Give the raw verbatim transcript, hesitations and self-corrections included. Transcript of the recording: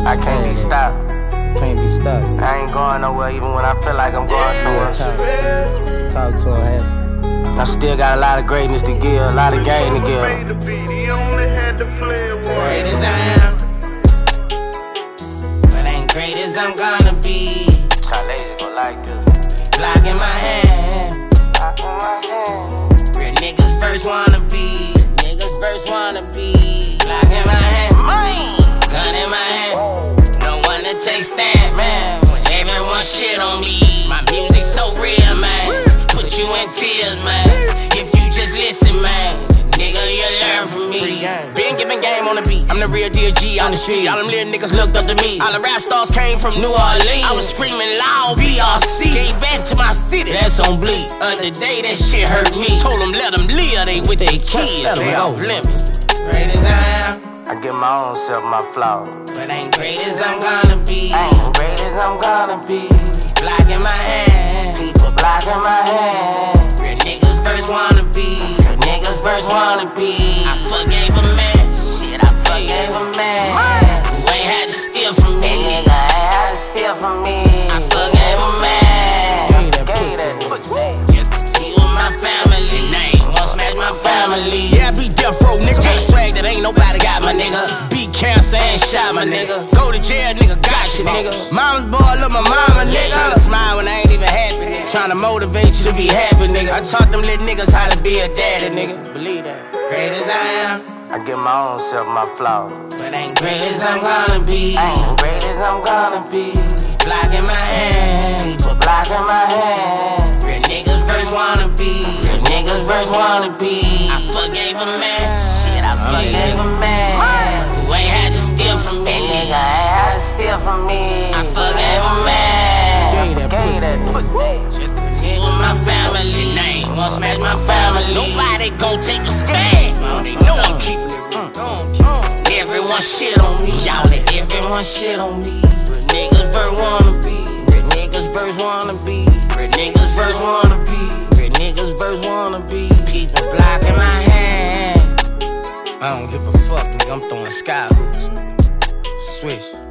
I can't be stopped. Can't be stopped. I ain't going nowhere even when I feel like I'm going somewhere. Yeah, talk, talk to him. I still got a lot of greatness to give, a lot of game to give. Great as I am, but ain't great as I'm gonna be. Charlie's gon' like this. Block in my hand. Real niggas first wanna be. Niggas first wanna be. Block in my hand. Gun in my hand. No one to take stand, man. When everyone shit on me. My music's so real, man. Put you in tears, man. If you just listen, man. Nigga, you learn from me. Been giving game on the beat. I'm the real D G on the street. All them little niggas looked up to me. All the rap stars came from New Orleans. I was screaming loud, B R C. Came back to my city, that's on bleak. Other day, that shit hurt me. Told them let them live, they with their kids. They off limits. Great as I am, I give my own self my flaws, but ain't great as I'm gonna be. ain't great as I'm gonna be. Block in my hand. People blocking my hand. Real niggas first wanna be. Real niggas first wanna be. I forgave a man. Shit, I forgave a man Who ain't had to steal from That me. nigga ain't had to steal from me. I forgave a man. Gave that pussy. Just to see with my family. Name won't smash my family. Yeah, I be death row, nigga. Got swag that ain't nobody got, my nigga. Be cancer and shot, my nigga. Go to jail, nigga. Got you, nigga. Mama's boy, love my mama, nigga. Tryna smile when I ain't even happy. Tryna motivate you to be happy, nigga. I taught them little niggas how to be a daddy, nigga. Believe that. Great as I am, I give my own self my flaws, but ain't great as I'm gonna be. ain't great as I'm gonna be. Block in my hand. People blocking my hand. Real niggas first wanna be. Real niggas first wanna be. I forgave a man. Shit, I forgave a man. Who ain't had to steal from That me. nigga ain't had to steal from me. I forgave a man. Gave that pussy. Just cause he with my family. Name won't smash my family. Nobody gon' take a stand. They know I'm keeping it real. Everyone shit on me. Y'all let everyone shit on me. Real niggas first wanna be. Real niggas first wanna be. Real niggas first wanna be. Real niggas first wanna be. People blocking my hand. I don't give a fuck, nigga. I'm throwing sky hoops. Switch.